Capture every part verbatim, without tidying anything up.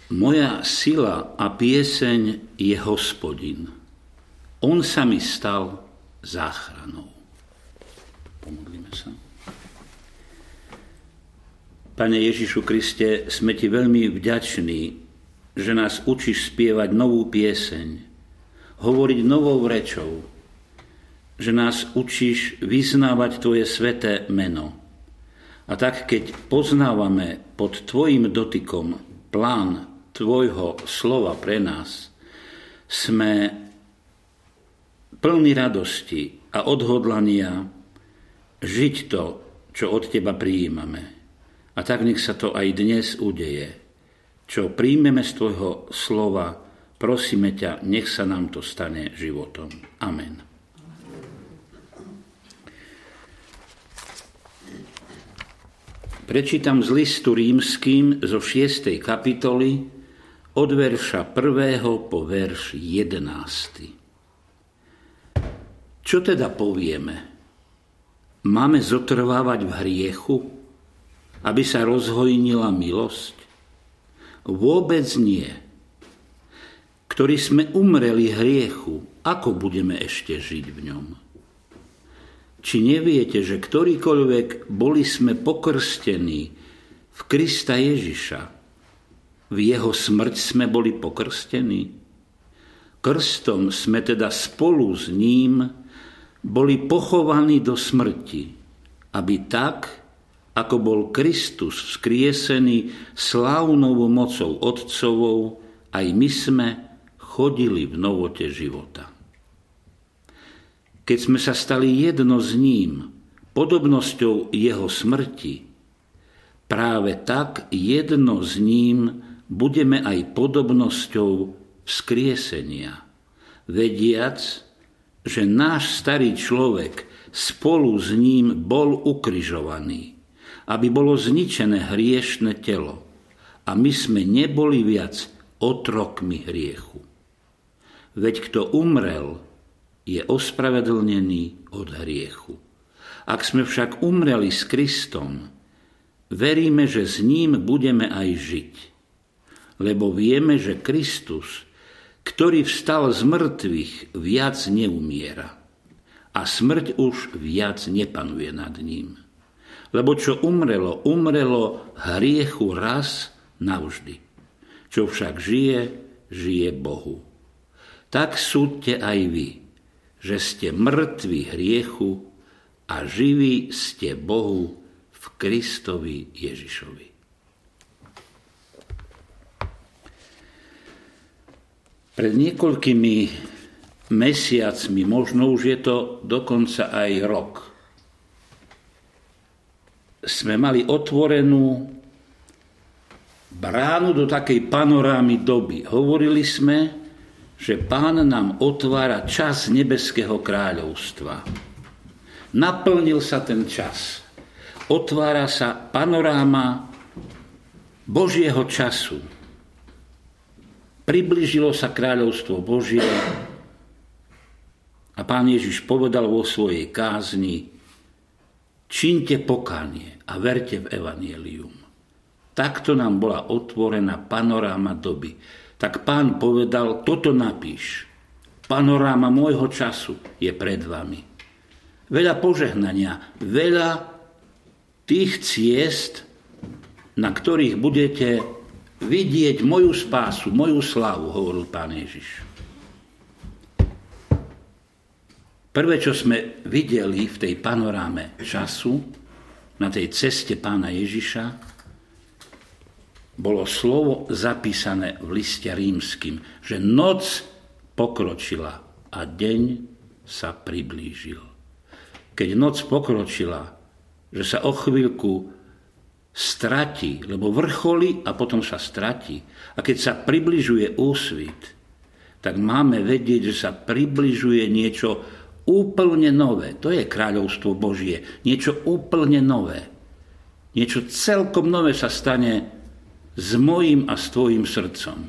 Moja sila a pieseň je Hospodin. On sa mi stal záchranou. Pomodlíme sa. Pane Ježišu Kriste, sme Ti veľmi vďační, že nás učíš spievať novú pieseň, hovoriť novou rečou, že nás učíš vyznávať Tvoje sväté meno. A tak, keď poznávame pod Tvojim dotykom plán Tvojho slova pre nás, sme plní radosti a odhodlania žiť to, čo od Teba prijímame. A tak nech sa to aj dnes udeje. Čo príjmeme z Tvojho slova, prosíme ťa, nech sa nám to stane životom. Amen. Prečítam z listu rímskym zo šiestej kapitoly od verša prvého po verš jedenásty. Čo teda povieme? Máme zotrvávať v hriechu, aby sa rozhojnila milosť? Vôbec nie. Ktorí sme umreli hriechu, ako budeme ešte žiť v ňom? Či neviete, že ktorýkoľvek boli sme pokrstení v Krista Ježiša, v jeho smrť sme boli pokrstení? Krstom sme teda spolu s ním boli pochovaní do smrti, aby tak, ako bol Kristus vzkriesený slávnou mocou Otcovou, aj my sme chodili v novote života. Keď sme sa stali jedno s ním, podobnosťou jeho smrti, práve tak jedno s ním budeme aj podobnosťou vzkriesenia, vediac, že náš starý človek spolu s ním bol ukrižovaný, aby bolo zničené hriešne telo a my sme neboli viac otrokmi hriechu. Veď kto umrel, je ospravedlnený od hriechu. Ak sme však umreli s Kristom, veríme, že s ním budeme aj žiť. Lebo vieme, že Kristus, ktorý vstal z mŕtvych, viac neumiera. A smrť už viac nepanuje nad ním. Lebo čo umrelo, umrelo hriechu raz navždy. Čo však žije, žije Bohu. Tak súďte aj vy, že ste mŕtvi hriechu a živí ste Bohu v Kristovi Ježišovi. Pred niekoľkými mesiacmi, možno už je to dokonca aj rok, sme mali otvorenú bránu do takej panorámy doby. Hovorili sme, že Pán nám otvára čas nebeského kráľovstva. Naplnil sa ten čas. Otvára sa panoráma Božieho času. Priblížilo sa kráľovstvo Božie a Pán Ježiš povedal vo svojej kázni: čiňte pokánie a verte v evanjelium. Takto nám bola otvorená panoráma doby. Tak Pán povedal: toto napíš. Panoráma môjho času je pred vami. Veľa požehnania, veľa tých ciest, na ktorých budete vidieť moju spásu, moju slávu, hovoril Pán Ježiš. Prvé, čo sme videli v tej panoráme času, na tej ceste Pána Ježiša, bolo slovo zapísané v liste rímskym, že noc pokročila a deň sa priblížil. Keď noc pokročila, že sa o chvíľku stratí, lebo vrcholí a potom sa stratí. A keď sa približuje úsvit, tak máme vedieť, že sa približuje niečo úplne nové. To je kráľovstvo Božie. Niečo úplne nové. Niečo celkom nové sa stane s mojím a s tvojim srdcom.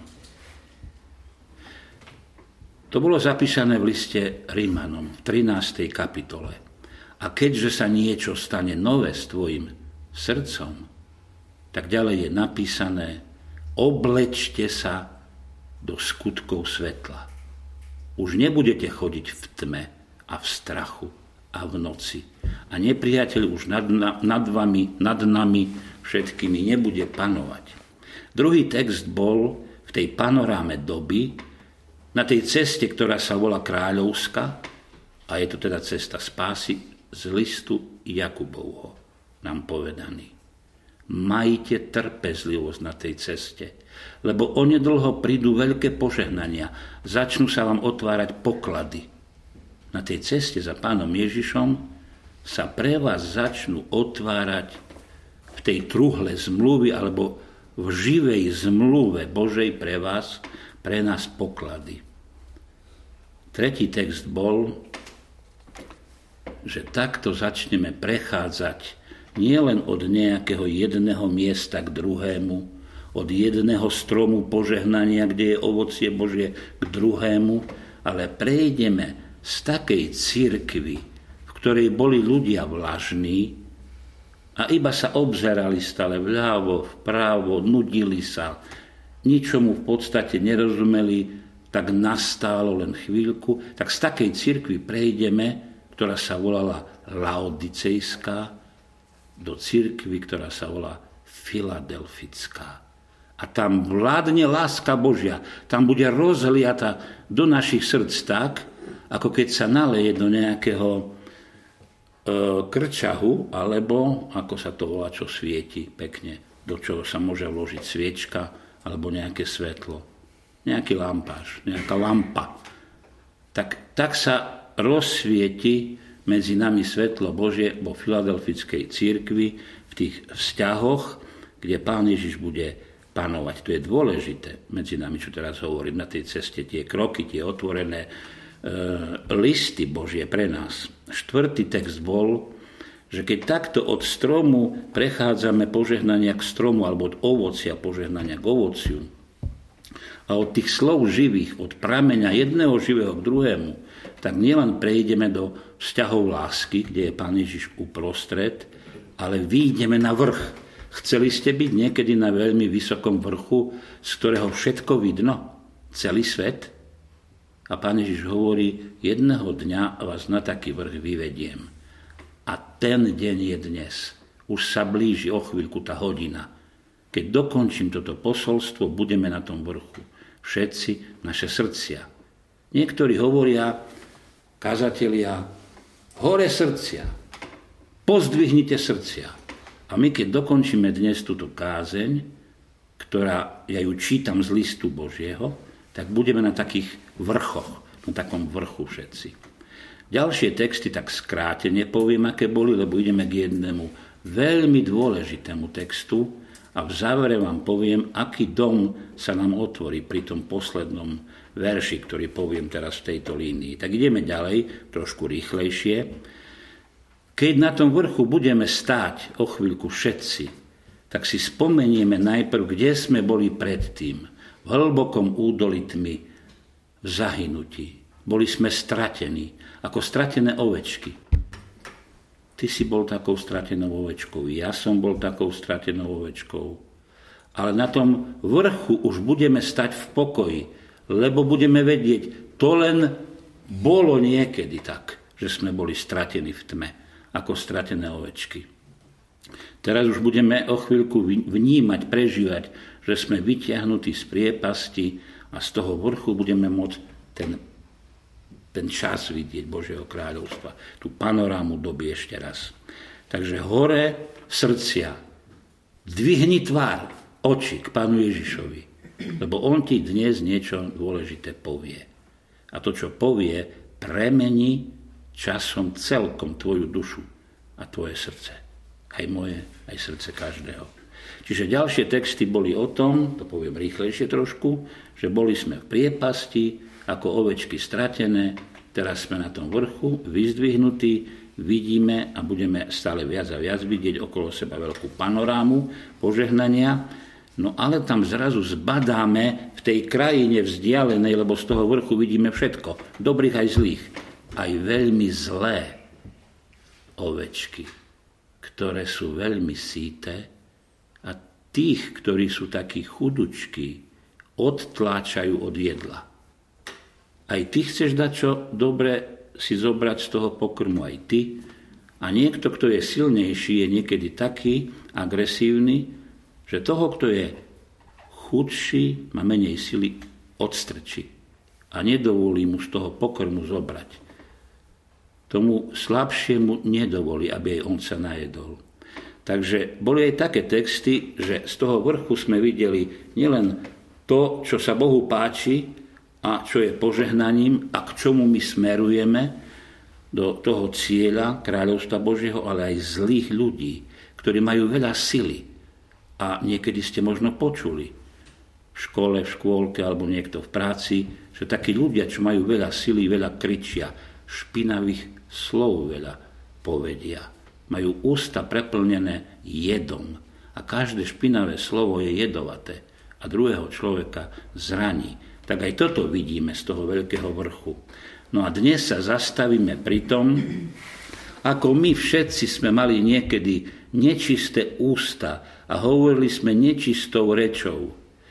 To bolo zapísané v liste Rímanom v trinástej kapitole. A keďže sa niečo stane nové s tvojim srdcom, tak ďalej je napísané: oblečte sa do skutkov svetla. Už nebudete chodiť v tme a v strachu a v noci. A nepriateľ už nad, nad vami, nad nami všetkými nebude panovať. Druhý text bol v tej panoráme doby, na tej ceste, ktorá sa volá kráľovská, a je to teda cesta spásy, z listu Jakubovho nám povedaný. Majte trpezlivosť na tej ceste, lebo onedlho prídu veľké požehnania, začnú sa vám otvárať poklady. Na tej ceste za Pánom Ježišom sa pre vás začnú otvárať v tej truhle zmluvy alebo v živej zmluve Božej pre vás, pre nás poklady. Tretí text bol, že takto začneme prechádzať nielen od nejakého jedného miesta k druhému, od jedného stromu požehnania, kde je ovocie Božie, k druhému, ale prejdeme z takej cirkvi, v ktorej boli ľudia vlažní a iba sa obzerali stále vľavo, vpravo, nudili sa, ničomu v podstate nerozumeli, tak nastálo len chvíľku, tak z takej cirkvi prejdeme, ktorá sa volala Laodicejská, do cirkvi, ktorá sa volá Filadelfická. A tam vládne láska Božia, tam bude rozliata do našich srdc tak, ako keď sa naleje do nejakého e, krčahu, alebo ako sa to volá, čo svieti pekne, do čoho sa môže vložiť sviečka, alebo nejaké svetlo. Nejaký lampáš, nejaká lampa. Tak, tak sa rozsvieti medzi nami svetlo Božie vo filadelfickej cirkvi, v tých vzťahoch, kde Pán Ježiš bude panovať. To je dôležité medzi nami, čo teraz hovorím, na tej ceste, tie kroky, tie otvorené e, listy Božie pre nás. Štvrtý text bol, že keď takto od stromu prechádzame požehnania k stromu, alebo od ovocia požehnania k ovociu, a od tých slov živých, od prameňa jedného živého k druhému, tak nielen prejdeme do vzťahov lásky, kde je Pán Ježiš uprostred, ale vyjdeme na vrch. Chceli ste byť niekedy na veľmi vysokom vrchu, z ktorého všetko vidno, celý svet? A Pán Ježiš hovorí, jedného dňa vás na taký vrch vyvediem. A ten deň je dnes. Už sa blíži o chvíľku tá hodina. Keď dokončím toto posolstvo, budeme na tom vrchu. Všetci naše srdcia. Niektorí hovoria, kazatelia, hore srdcia, pozdvihnite srdcia. A my, keď dokončíme dnes túto kázeň, ktorá, ja ju čítam z listu Božieho, tak budeme na takých vrchoch, na takom vrchu všetci. Ďalšie texty tak skrátene poviem, aké boli, lebo ideme k jednému veľmi dôležitému textu, a v závere vám poviem, aký dom sa nám otvorí pri tom poslednom verši, ktorý poviem teraz v tejto línii. Tak ideme ďalej, trošku rýchlejšie. Keď na tom vrchu budeme stáť o chvíľku všetci, tak si spomenieme najprv, kde sme boli predtým, v hlbokom údolí tmy, v zahynutí. Boli sme stratení, ako stratené ovečky. Ty si bol takou stratenou ovečkou, ja som bol takou stratenou ovečkou. Ale na tom vrchu už budeme stať v pokoji, lebo budeme vedieť, to len bolo niekedy tak, že sme boli stratení v tme, ako stratené ovečky. Teraz už budeme o chvíľku vnímať, prežívať, že sme vytiahnutí z priepasti a z toho vrchu budeme môcť ten ten čas vidieť Božieho kráľovstva, tú panorámu doby ešte raz. Takže hore srdcia, dvihni tvár, oči k Pánu Ježišovi, lebo on ti dnes niečo dôležité povie. A to, čo povie, premení časom celkom tvoju dušu a tvoje srdce. Aj moje, aj srdce každého. Čiže ďalšie texty boli o tom, to poviem rýchlejšie trošku, že boli sme v priepasti, ako ovečky stratené, teraz sme na tom vrchu, vyzdvihnutí, vidíme a budeme stále viac a viac vidieť okolo seba veľkú panorámu požehnania, no ale tam zrazu zbadáme v tej krajine vzdialenej, lebo z toho vrchu vidíme všetko, dobrých aj zlých, aj veľmi zlé ovečky, ktoré sú veľmi síte a tých, ktorí sú takí chudučky, odtláčajú od jedla. Aj ty chceš dať čo dobre si zobrať z toho pokrmu, aj ty. A niekto, kto je silnejší, je niekedy taký agresívny, že toho, kto je chudší, má menej sily, odstrčí a nedovolí mu z toho pokrmu zobrať. Tomu slabšiemu nedovolí, aby aj on sa najedol. Takže boli aj také texty, že z toho vrchu sme videli nielen to, čo sa Bohu páči a čo je požehnaním a k čomu my smerujeme do toho cieľa kráľovstva Božieho, ale aj zlých ľudí, ktorí majú veľa sily. A niekedy ste možno počuli v škole, v škôlke alebo niekto v práci, že takí ľudia, čo majú veľa sily, veľa kričia, špinavých slov veľa povedia. Majú ústa preplnené jedom a každé špinavé slovo je jedovaté a druhého človeka zraní. Tak aj toto vidíme z toho veľkého vrchu. No a dnes sa zastavíme pri tom, ako my všetci sme mali niekedy nečisté ústa a hovorili sme nečistou rečou.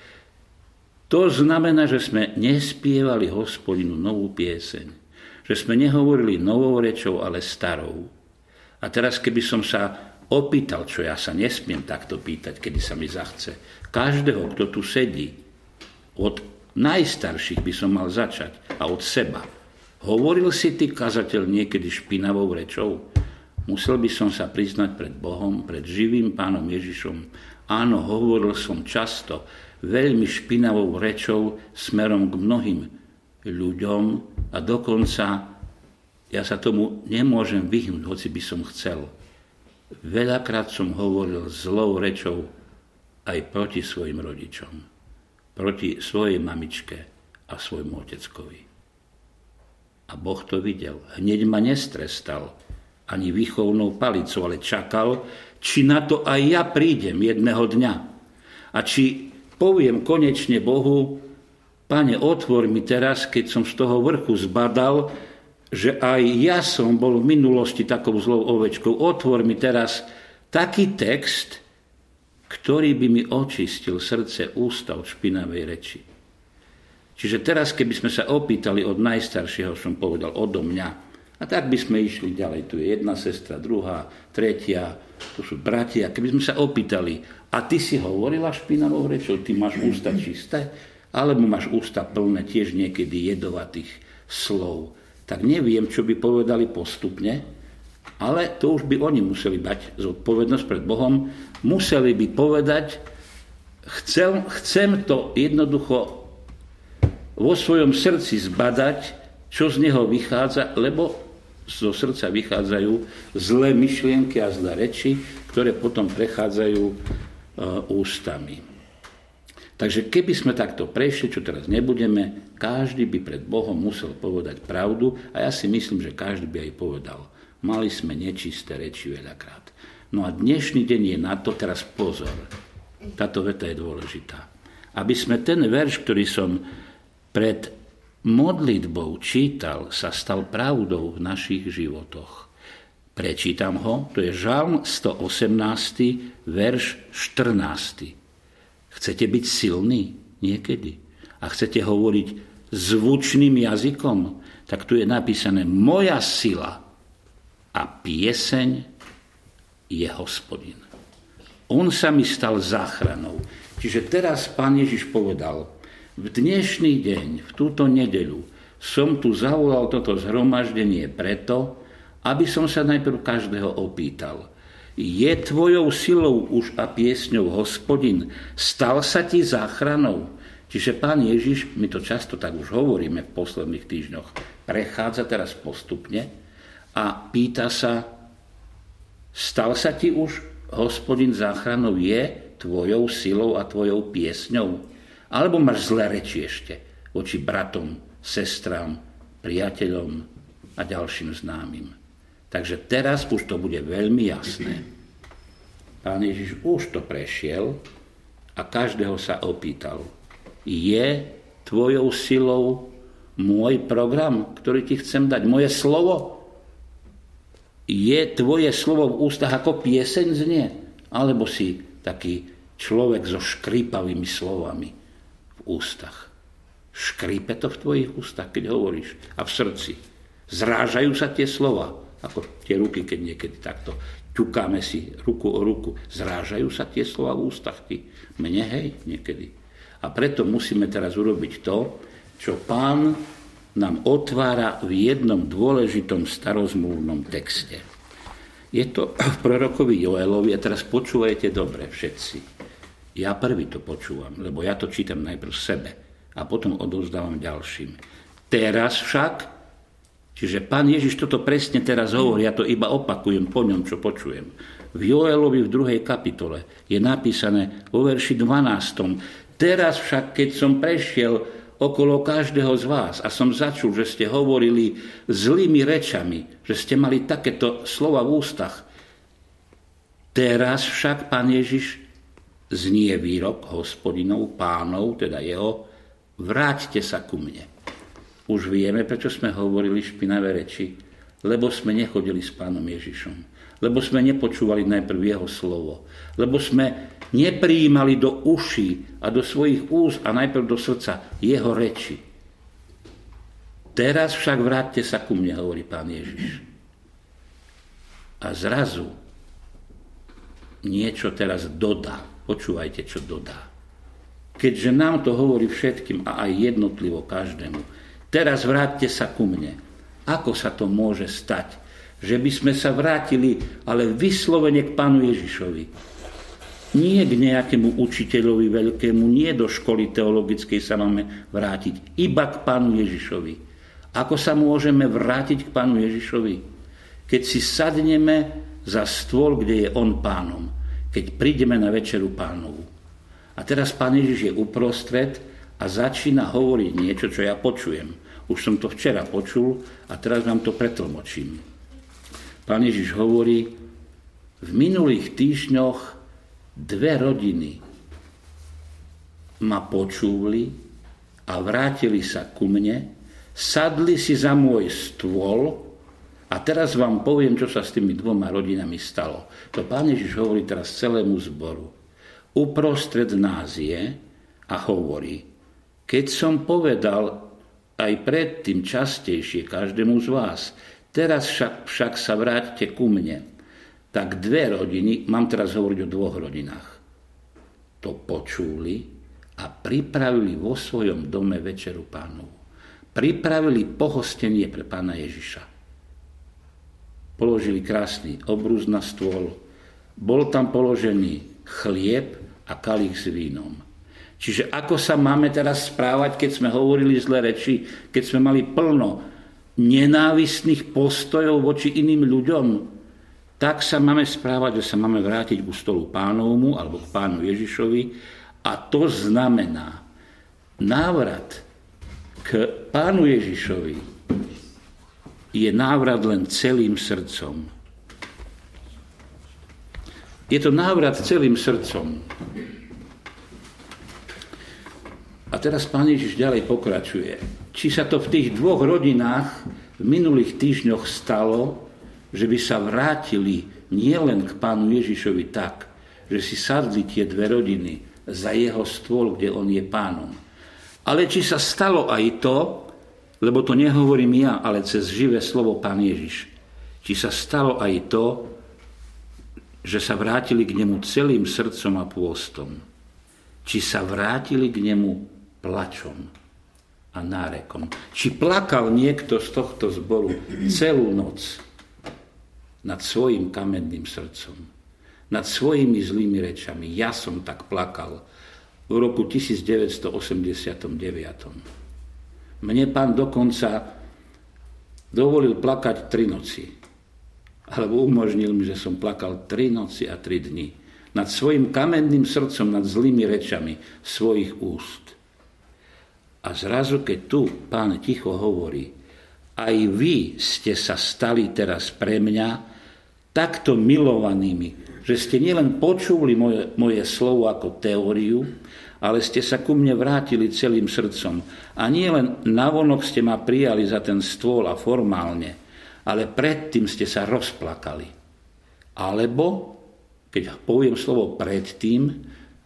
To znamená, že sme nespievali Hospodinu novú pieseň, že sme nehovorili novou rečou, ale starou. A teraz, keby som sa opýtal, čo ja sa nesmiem takto pýtať, kedy sa mi zachce, každého, kto tu sedí, od najstarších by som mal začať a od seba. Hovoril si ty, kazateľ, niekedy špinavou rečou? Musel by som sa priznať pred Bohom, pred živým Pánom Ježišom. Áno, hovoril som často veľmi špinavou rečou smerom k mnohým ľuďom a dokonca ja sa tomu nemôžem vyhnúť, hoci by som chcel. Veľakrát som hovoril zlou rečou aj proti svojim rodičom, proti svojej mamičke a svojmu oteckovi. A Boh to videl. Hneď ma nestrestal ani výchovnou palicou, ale čakal, či na to aj ja prídem jedného dňa. A či poviem konečne Bohu, Pane, otvor mi teraz, keď som z toho vrchu zbadal, že aj ja som bol v minulosti takou zlou ovečkou. Otvor mi teraz taký text, ktorý by mi očistil srdce, ústa od špinavej reči. Čiže teraz, keby sme sa opýtali od najstaršieho, som povedal, odo mňa, a tak by sme išli ďalej. Tu je jedna sestra, druhá, tretia, tu sú bratia. Keby sme sa opýtali, a ty si hovorila špinavou rečou, ty máš ústa čisté, alebo máš ústa plné tiež niekedy jedovatých slov, tak neviem, čo by povedali postupne, ale to už by oni museli mať zodpovednosť pred Bohom. Museli by povedať, chcem, chcem to jednoducho vo svojom srdci zbadať, čo z neho vychádza, lebo zo srdca vychádzajú zlé myšlienky a zlé reči, ktoré potom prechádzajú e, ústami. Takže keby sme takto prešli, čo teraz nebudeme, každý by pred Bohom musel povedať pravdu a ja si myslím, že každý by aj povedal. Mali sme nečisté reči veľakrát. No a dnešný deň je na to, teraz pozor, táto veta je dôležitá. Aby sme ten verš, ktorý som pred modlitbou čítal, sa stal pravdou v našich životoch. Prečítam ho, to je Žalm sto osemnásty, verš štrnásty. Chcete byť silní niekedy a chcete hovoriť zvučným jazykom, tak tu je napísané moja sila a pieseň je Hospodin. On sa mi stal záchranou. Čiže teraz Pán Ježiš povedal, v dnešný deň, v túto nedeľu, som tu zavolal toto zhromaždenie preto, aby som sa najprv každého opýtal. Je tvojou silou už a piesňou Hospodin? Stal sa ti záchranou? Čiže Pán Ježiš, my to často tak už hovoríme v posledných týždňoch, prechádza teraz postupne a pýta sa, stal sa ti už Hospodin záchranou? Je tvojou silou a tvojou piesňou? Alebo máš zlé reči ešte voči bratom, sestrám, priateľom a ďalším známym? Takže teraz už to bude veľmi jasné. Pán Ježiš už to prešiel a každého sa opýtal. Je tvojou silou môj program, ktorý ti chcem dať? Moje slovo? Je tvoje slovo v ústach ako pieseň znie? Alebo si taký človek so škrípavými slovami v ústach. Škrípe to v tvojich ústach, keď hovoríš, a v srdci. Zrážajú sa tie slova, ako tie ruky, keď niekedy takto ťukáme si ruku o ruku. Zrážajú sa tie slova v ústach ty. Mne hej, niekedy. A preto musíme teraz urobiť to, čo Pán nám otvára v jednom dôležitom starozmluvnom texte. Je to v prorokovi Joelovi, a teraz počúvajte dobre všetci. Ja prvý to počúvam, lebo ja to čítam najprv sebe a potom odovzdávam ďalším. Teraz však, čiže Pán Ježiš toto presne teraz hovorí, ja to iba opakujem po ňom, čo počujem. V Joelovi v druhej kapitole je napísané vo verši dvanástom. Teraz však, keď som prešiel okolo každého z vás a som začul, že ste hovorili zlými rečami, že ste mali takéto slova v ústach. Teraz však, Pán Ježiš, znie výrok Hospodinov, Pánov, teda jeho, vráťte sa ku mne. Už vieme, prečo sme hovorili špinavé reči, lebo sme nechodili s Pánom Ježišom, lebo sme nepočúvali najprv jeho slovo, lebo sme neprijímali do uší a do svojich úst a najprv do srdca jeho reči. Teraz však vráťte sa ku mne, hovorí Pán Ježiš. A zrazu niečo teraz dodá. Počúvajte, čo dodá. Keďže nám to hovorí všetkým a aj jednotlivo každému, teraz vráťte sa ku mne. Ako sa to môže stať? Že by sme sa vrátili, ale vyslovene k Pánu Ježišovi. Nie k nejakému učiteľovi veľkému, nie do školy teologickej sa máme vrátiť, iba k Pánu Ježišovi. Ako sa môžeme vrátiť k Pánu Ježišovi? Keď si sadneme za stôl, kde je on Pánom, keď prídeme na večeru Pánovu. A teraz Pán Ježiš je uprostred a začína hovoriť niečo, čo ja počujem. Už som to včera počul a teraz vám to pretlmočím. Pán Ježiš hovorí, v minulých týždňoch dve rodiny ma počúvli a vrátili sa ku mne, sadli si za môj stôl a teraz vám poviem, čo sa s tými dvoma rodinami stalo. To Pán Ježiš hovorí teraz celému zboru. Uprostred nás je a hovorí, keď som povedal aj predtým častejšie každému z vás, teraz však, však sa vráťte ku mne, tak dve rodiny, mám teraz hovoriť o dvoch rodinách, to počuli a pripravili vo svojom dome večeru Pánovu. Pripravili pohostenie pre Pána Ježiša. Položili krásny obrus na stôl, bol tam položený chlieb a kalich s vínom. Čiže ako sa máme teraz správať, keď sme hovorili zlé reči, keď sme mali plno nenávistných postojov voči iným ľuďom, tak sa máme správať, že sa máme vrátiť ku stolu Pánovmu alebo k Pánu Ježišovi a to znamená návrat k Pánu Ježišovi je návrat len celým srdcom. Je to návrat celým srdcom. A teraz Pán Ježiš ďalej pokračuje. Či sa to v tých dvoch rodinách v minulých týždňoch stalo, že by sa vrátili nielen k Pánu Ježišovi tak, že si sadli tie dve rodiny za jeho stôl, kde on je Pánom. Ale či sa stalo aj to, lebo to nehovorím ja, ale cez živé slovo Pán Ježiš, či sa stalo aj to, že sa vrátili k nemu celým srdcom a pôstom. Či sa vrátili k nemu plačom a nárekom. Či plakal niekto z tohto zboru celú noc nad svojim kamenným srdcom, nad svojimi zlými rečami. Ja som tak plakal v roku devätnásťstoosemdesiatdeväť. Mne Pán dokonca dovolil plakať tri noci. Alebo umožnil mi, že som plakal tri noci a tri dni nad svojim kamenným srdcom, nad zlými rečami svojich úst. A zrazu, keď tu Pán ticho hovorí, aj vy ste sa stali teraz pre mňa takto milovanými, že ste nielen počuli moje, moje slovo ako teóriu, ale ste sa ku mne vrátili celým srdcom. A nie len navonok ste ma prijali za ten stôl a formálne, ale predtým ste sa rozplakali. Alebo, keď poviem slovo predtým,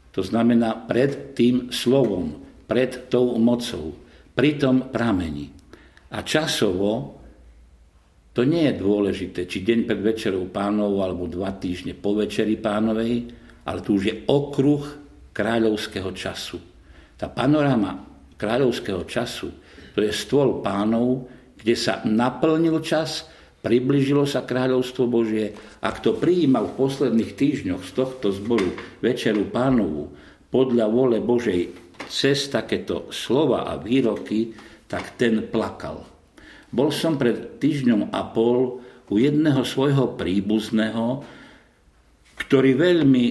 To znamená pred tým slovom, pred tou mocou, pri tom prameni. A časovo to nie je dôležité, či deň pred večerou Pánovou alebo dva týždne po večeri Pánovej, ale tu už je okruh kráľovského času. Tá panoráma kráľovského času, to je stôl Pánov, kde sa naplnil čas, priblížilo sa kráľovstvo Božie. A kto prijímal v posledných týždňoch z tohto zboru večeru Pánovu podľa vôle Božej cez takéto slova a výroky, tak ten plakal. Bol som pred týždňom a pol u jedného svojho príbuzného, ktorý veľmi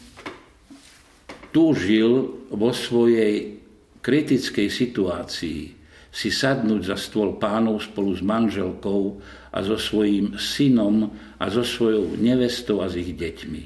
túžil vo svojej kritickej situácii si sadnúť za stôl Pánov spolu s manželkou a so svojím synom a so svojou nevestou a s ich deťmi.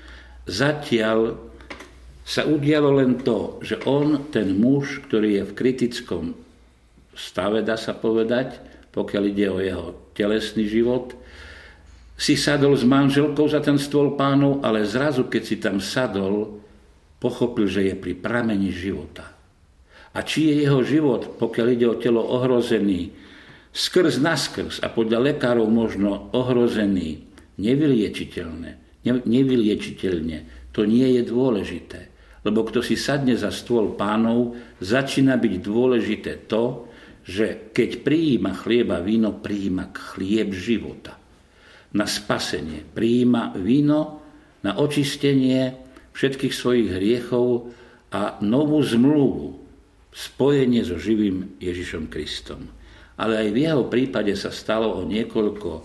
Zatiaľ sa udialo len to, že on, ten muž, ktorý je v kritickom stave, dá sa povedať, pokiaľ ide o jeho telesný život, si sadol s manželkou za ten stôl Pánov, ale zrazu, keď si tam sadol, pochopil, že je pri prameni života. A či je jeho život, pokiaľ ide o telo, ohrozený skrz naskrz a podľa lekárov možno ohrozený nevyliečiteľne, nevyliečiteľne, to nie je dôležité. Lebo kto si sadne za stôl Pánov, začína byť dôležité to, že keď prijíma chlieb a víno, prijíma chlieb života. Na spasenie. Prijíma víno na očistenie všetkých svojich hriechov a novú zmluvu, spojenie so živým Ježišom Kristom. Ale aj v jeho prípade sa stalo o niekoľko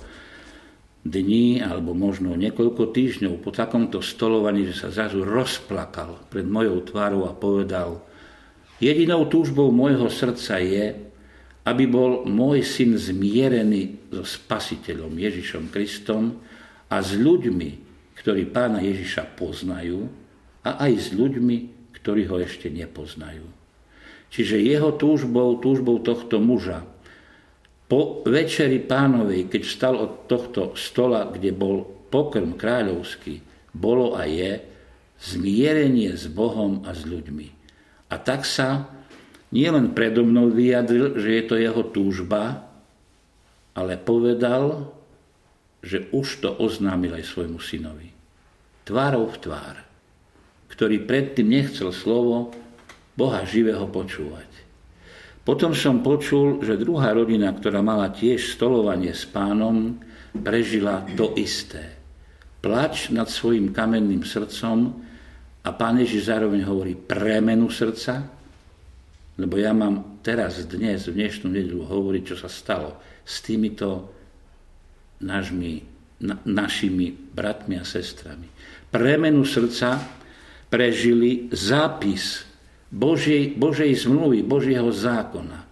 dní, alebo možno niekoľko týždňov po takomto stolovaní, že sa zrazu rozplakal pred mojou tvárou a povedal: jedinou túžbou môjho srdca je, aby bol môj syn zmierený so Spasiteľom Ježišom Kristom a s ľuďmi, ktorí Pána Ježiša poznajú, a aj s ľuďmi, ktorí ho ešte nepoznajú. Čiže jeho túžbou, túžbou tohto muža, po večeri Pánovej, keď vstal od tohto stola, kde bol pokrm kráľovský, bolo a je zmierenie s Bohom a s ľuďmi. A tak sa nielen predo mnou vyjadril, že je to jeho túžba, ale povedal, že už to oznámil aj svojmu synovi. Tvárou v tvár, ktorý predtým nechcel slovo Boha živého počúvať. Potom som počul, že druhá rodina, ktorá mala tiež stolovanie s Pánom, prežila to isté. Plač nad svojim kamenným srdcom a Pán Ježiš zároveň hovorí premenu srdca, lebo ja mám teraz, dnes, v dnešnú nedeľu hovoriť, čo sa stalo s týmito našimi, na, našimi bratmi a sestrami. Premenu srdca prežili zápis Božej, Božej zmluvy, Božieho zákona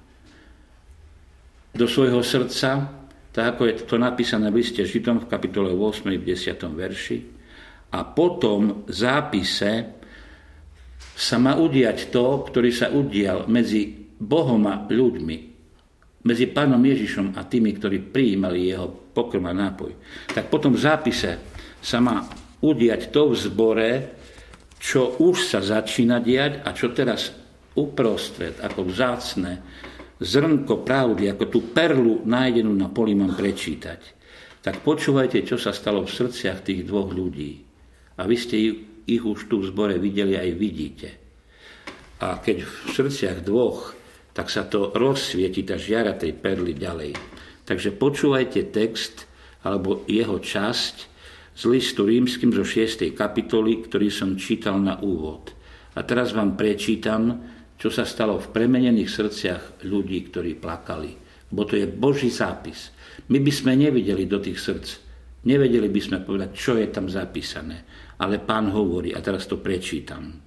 do svojho srdca, tak ako je to napísané v liste Židom v kapitole ôsmej v desiatom verši. A potom v zápise sa má udiať to, ktorý sa udial medzi Bohom a ľuďmi, medzi Pánom Ježišom a tými, ktorí prijímali jeho pokrm a nápoj. Tak potom v zápise sa má udiať to v zbore, čo už sa začína diať a čo teraz uprostred, ako vzácne zrnko pravdy, ako tú perlu nájdenú na poli mám prečítať. Tak počúvajte, čo sa stalo v srdciach tých dvoch ľudí. A vy ste ich už tu v zbore videli aj vidíte. A keď v srdciach dvoch, tak sa to rozsvieti, tá žiara tej perly ďalej. Takže počúvajte text, alebo jeho časť, z listu rímskym zo šiestej kapitoly, ktorý som čítal na úvod. A teraz vám prečítam, čo sa stalo v premenených srdciach ľudí, ktorí plakali. Bo to je Boží zápis. My by sme nevideli do tých srdc. Nevedeli by sme povedať, čo je tam zapísané. Ale Pán hovorí, a teraz to prečítam.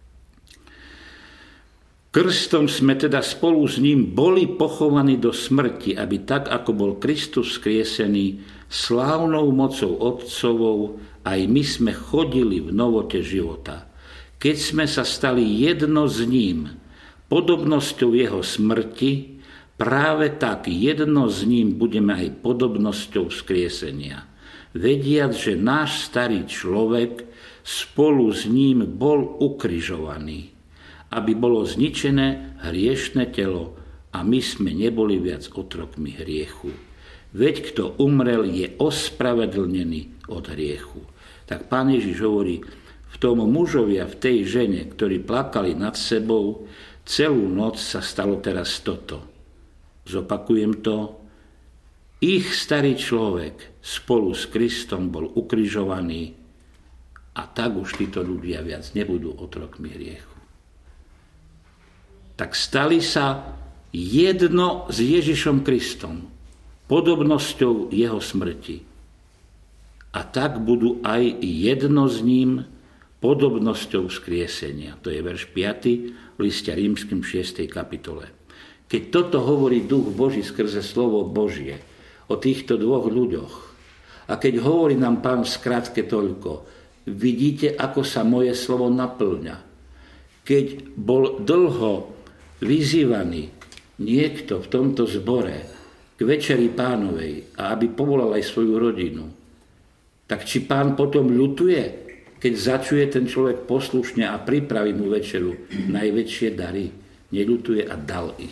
Krstom sme teda spolu s ním boli pochovaní do smrti, aby tak, ako bol Kristus skriesený, slávnou mocou Otcovou, aj my sme chodili v novote života. Keď sme sa stali jedno s ním, podobnosťou jeho smrti, práve tak jedno s ním budeme aj podobnosťou vzkriesenia. vediac, že náš starý človek spolu s ním bol ukrižovaný, aby bolo zničené hriešne telo a my sme neboli viac otrokmi hriechu. Veď kto umrel, je ospravedlnený od hriechu. Tak Pán Ježiš hovorí, v tom mužovi a v tej žene, ktorí plakali nad sebou, celú noc sa stalo teraz toto. Zopakujem to. Ich starý človek spolu s Kristom bol ukrižovaný a tak už títo ľudia viac nebudú otrokmi hriechu. Tak stali sa jedno s Ježišom Kristom, podobnosťou jeho smrti. A tak budú aj jedno s ním, podobnosťou vzkriesenia. To je verš piaty v liste Rímskym šiestej kapitole. Keď toto hovorí Duch Boží skrze slovo Božie o týchto dvoch ľuďoch a keď hovorí nám Pán v skratke toľko, vidíte, ako sa moje slovo naplňa. Keď bol dlho vyzývaný niekto v tomto zbore k večeri Pánovej a aby povolal aj svoju rodinu, tak či Pán potom ľutuje, keď začuje ten človek poslušne a pripraví mu večeru najväčšie dary, neľutuje a dal ich.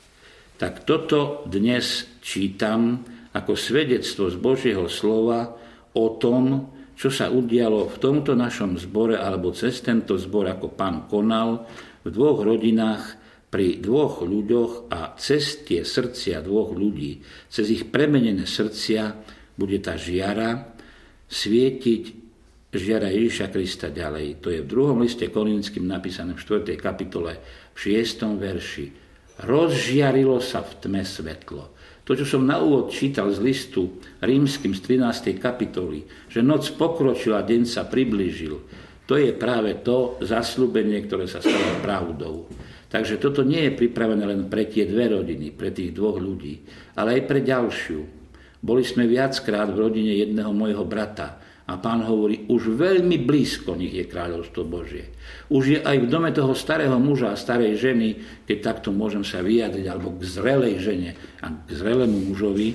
Tak toto dnes čítam ako svedectvo z Božieho slova o tom, čo sa udialo v tomto našom zbore alebo cez tento zbor, ako Pán konal v dvoch rodinách, pri dvoch ľuďoch a cez tie srdcia dvoch ľudí, cez ich premenené srdcia bude tá žiara svietiť, žiara Ježiša Krista ďalej. To je v druhom liste Korinským napísané v štvrtej kapitole v šiestom verši. Rozžiarilo sa v tme svetlo. To, čo som na úvod čítal z listu Rímskym z trinástej kapitoly, že noc pokročila, deň sa priblížil, to je práve to zasľúbenie, ktoré sa stalo pravdou. Takže toto nie je pripravené len pre tie dve rodiny, pre tých dvoch ľudí, ale aj pre ďalšiu. Boli sme viackrát v rodine jedného môjho brata, a Pán hovorí, už veľmi blízko nich je kráľovstvo Božie. Už je aj v dome toho starého muža a starej ženy, keď takto môžem sa vyjadriť, alebo k zrelej žene a k zrelému mužovi,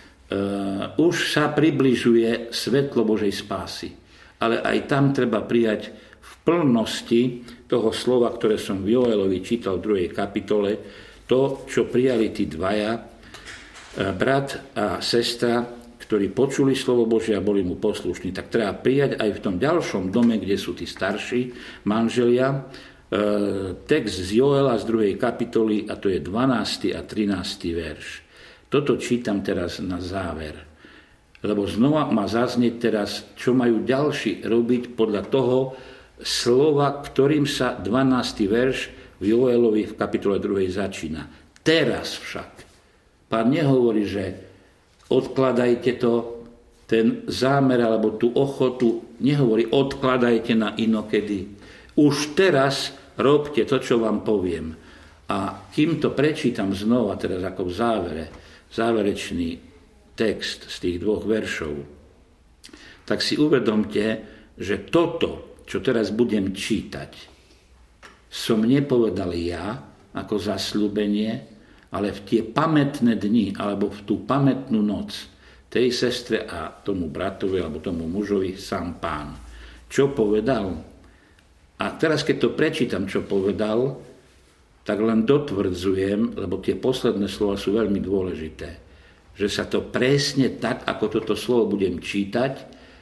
uh, už sa približuje svetlo Božej spásy. Ale aj tam treba prijať v plnosti toho slova, ktoré som v Joelovi čítal v druhej kapitole, to, čo prijali tí dvaja, uh, brat a sestra, ktorí počuli slovo Božie a boli mu poslušní, tak treba prijať aj v tom ďalšom dome, kde sú tí starší manželia, e, text z Joela z druhej kapitoly, a to je dvanásty a trinásty verš. Toto čítam teraz na záver, lebo znova má zaznieť teraz, čo majú ďalší robiť podľa toho slova, ktorým sa dvanásty verš v Joelovi v kapitole druhej začína. Teraz však. Pán nehovorí, že odkladajte to, ten zámer alebo tú ochotu, nehovorí odkladajte na inokedy. Už teraz robte to, čo vám poviem. A kým to prečítam znova, teraz ako v závere, záverečný text z tých dvoch veršov, tak si uvedomte, že toto, čo teraz budem čítať, som nepovedal ja ako zasľúbenie, ale v tie pamätné dni, alebo v tú pamätnú noc tej sestre a tomu bratovi, alebo tomu mužovi sám Pán. Čo povedal? A teraz, keď to prečítam, čo povedal, tak len dotvrdzujem, lebo tie posledné slova sú veľmi dôležité, že sa to presne tak, ako toto slovo budem čítať,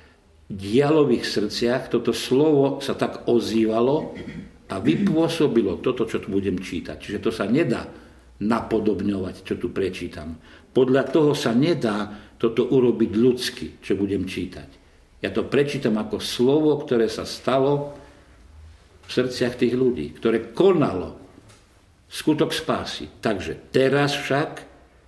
dialo v ich srdciach, toto slovo sa tak ozývalo a vypôsobilo toto, čo tu budem čítať. Čiže to sa nedá napodobňovať, čo tu prečítam. Podľa toho sa nedá toto urobiť ľudsky, čo budem čítať. Ja to prečítam ako slovo, ktoré sa stalo v srdciach tých ľudí, ktoré konalo skutok spásy. Takže teraz však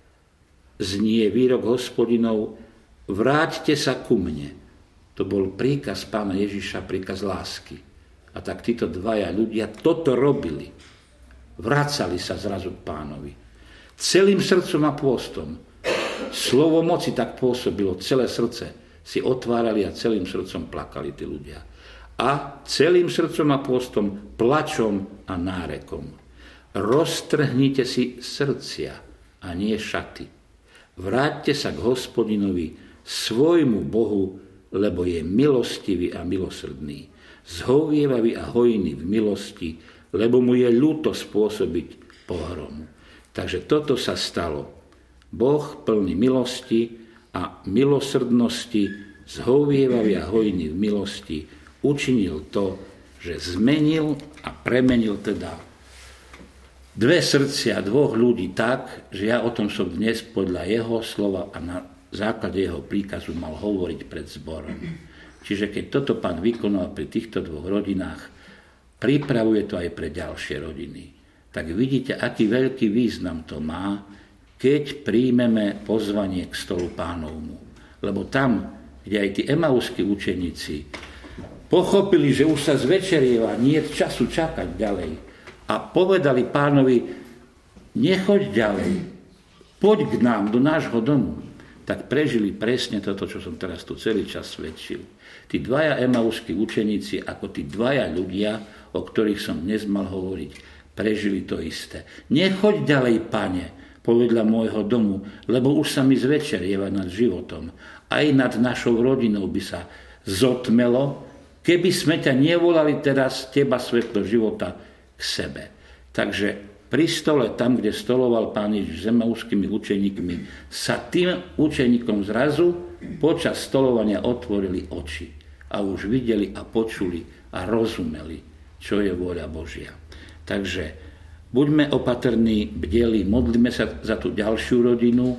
znie výrok Hospodinov, vráťte sa ku mne. To bol príkaz Pána Ježiša, príkaz lásky. A tak títo dvaja ľudia toto robili. Vracali sa zrazu k Pánovi. Celým srdcom a pôstom. Slovo moci tak pôsobilo, celé srdce si otvárali a celým srdcom plakali tí ľudia. A celým srdcom a pôstom, plačom a nárekom. Roztrhnite si srdcia a nie šaty. Vráťte sa k Hospodinovi svojmu Bohu, lebo je milostivý a milosrdný, zhovievavý a hojný v milosti, lebo mu je ľúto spôsobiť pohromu. Takže toto sa stalo. Boh plný milosti a milosrdnosti, zhovievavý a hojný v milosti, učinil to, že zmenil a premenil teda dve srdcia dvoch ľudí tak, že ja o tom som dnes podľa jeho slova a na základe jeho príkazu mal hovoriť pred zborom. Čiže keď toto Pán vykonal pri týchto dvoch rodinách, pripravuje to aj pre ďalšie rodiny. Tak vidíte, aký veľký význam to má, keď príjmeme pozvanie k stolu Pánovmu. Lebo tam, kde aj tí emauskí učeníci pochopili, že už sa zvečerieva, nie je času čakať ďalej. A povedali Pánovi, nechoď ďalej, poď k nám, do nášho domu. Tak prežili presne toto, čo som teraz tu celý čas svedčil. Tí dvaja emauskí učeníci, ako tí dvaja ľudia, o ktorých som dnes mal hovoriť, prežili to isté. Nechoď ďalej, Pane, povedľa môjho domu, lebo už sa mi zvečerieva nad životom. Aj nad našou rodinou by sa zotmelo, keby sme ťa nevolali teraz, teba svetlo života, k sebe. Takže pri stole, tam, kde stoloval Pán Ježiš s emauskými učeníkmi, sa tým učeníkom zrazu počas stolovania otvorili oči a už videli a počuli a rozumeli, čo je vôľa Božia. Takže buďme opatrní, bdeli, modlíme sa za tú ďalšiu rodinu,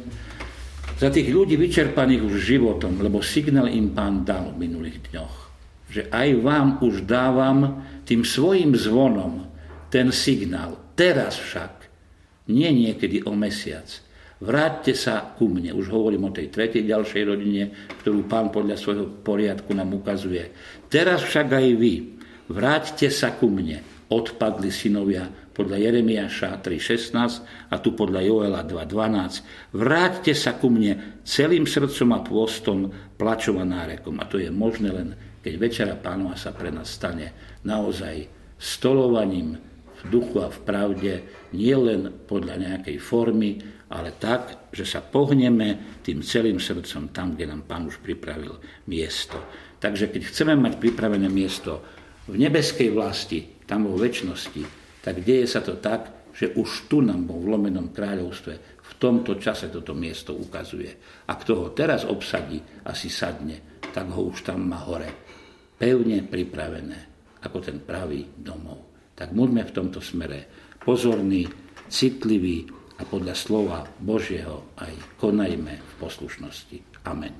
za tých ľudí vyčerpaných už životom, lebo signál im Pán dal v minulých dňoch, že aj vám už dávam tým svojim zvonom ten signál. Teraz však, nie niekedy o mesiac, vráťte sa ku mne. Už hovorím o tej tretej ďalšej rodine, ktorú Pán podľa svojho poriadku nám ukazuje. Teraz však aj vy, vráťte sa ku mne. Odpadli synovia podľa Jeremiáša tri šestnásť a tu podľa Joela dva dvanásť. Vráťte sa ku mne celým srdcom a pôstom, plačom a nárekom. A to je možné len, keď večera Pánova sa pre nás stane naozaj stolovaním v duchu a v pravde, nie len podľa nejakej formy, ale tak, že sa pohneme tým celým srdcom tam, kde nám Pán už pripravil miesto. Takže keď chceme mať pripravené miesto v nebeskej vlasti, tam vo večnosti, tak deje sa to tak, že už tu nám vo vlomenom kráľovstve v tomto čase toto miesto ukazuje. A kto ho teraz obsadí a si sadne, tak ho už tam má hore pevne pripravené, ako ten pravý domov. Tak buďme v tomto smere pozorní, citliví a podľa slova Božieho aj konajme v poslušnosti. Amen.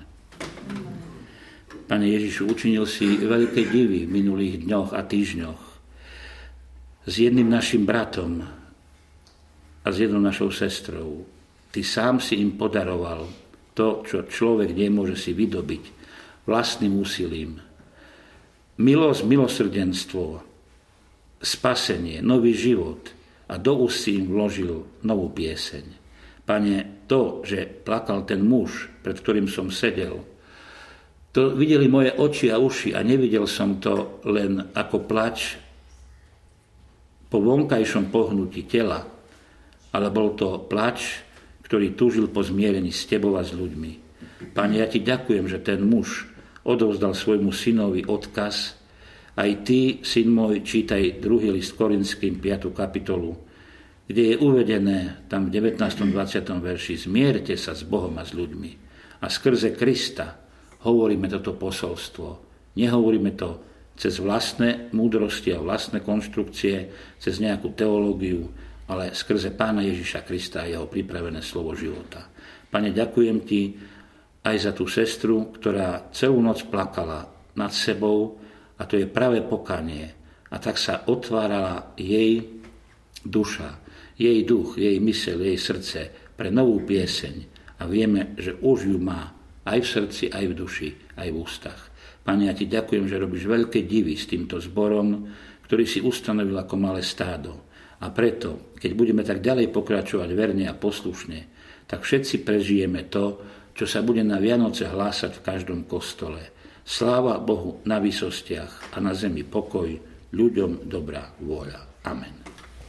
Pane Ježišu, učinil si veľké divy v minulých dňoch a týždňoch s jedným našim bratom a s jednou našou sestrou. Ty sám si im podaroval to, čo človek nemôže si vydobiť vlastným úsilím. Milosť, milosrdenstvo, spasenie, nový život a do úst si im vložil novú pieseň. Pane, to, že plakal ten muž, pred ktorým som sedel, to videli moje oči a uši a nevidel som to len ako plač po vonkajšom pohnutí tela, ale bol to plač, ktorý túžil po zmierení s tebou a s ľuďmi. Pane, ja ti ďakujem, že ten muž odovzdal svojmu synovi odkaz. Aj ty, syn môj, čítaj druhý list Korinským, piatu kapitolu, kde je uvedené tam v devätnástom dvadsiatom verši: zmierte sa s Bohom a s ľuďmi. A skrze Krista hovoríme toto posolstvo. Nehovoríme to cez vlastné múdrosti a vlastné konštrukcie, cez nejakú teológiu, ale skrze Pána Ježiša Krista a jeho pripravené slovo života. Pane, ďakujem ti aj za tú sestru, ktorá celú noc plakala nad sebou, a to je práve pokánie. A tak sa otvárala jej duša, jej duch, jej myseľ, jej srdce pre novú pieseň. A vieme, že už ju má aj v srdci, aj v duši, aj v ústach. Pane, ja ti ďakujem, že robíš veľké divy s týmto zborom, ktorý si ustanovil ako malé stádo. A preto, keď budeme tak ďalej pokračovať verne a poslušne, tak všetci prežijeme to, čo sa bude na Vianoce hlásať v každom kostole. Sláva Bohu na výsostiach a na zemi pokoj, ľuďom dobrá vôľa. Amen.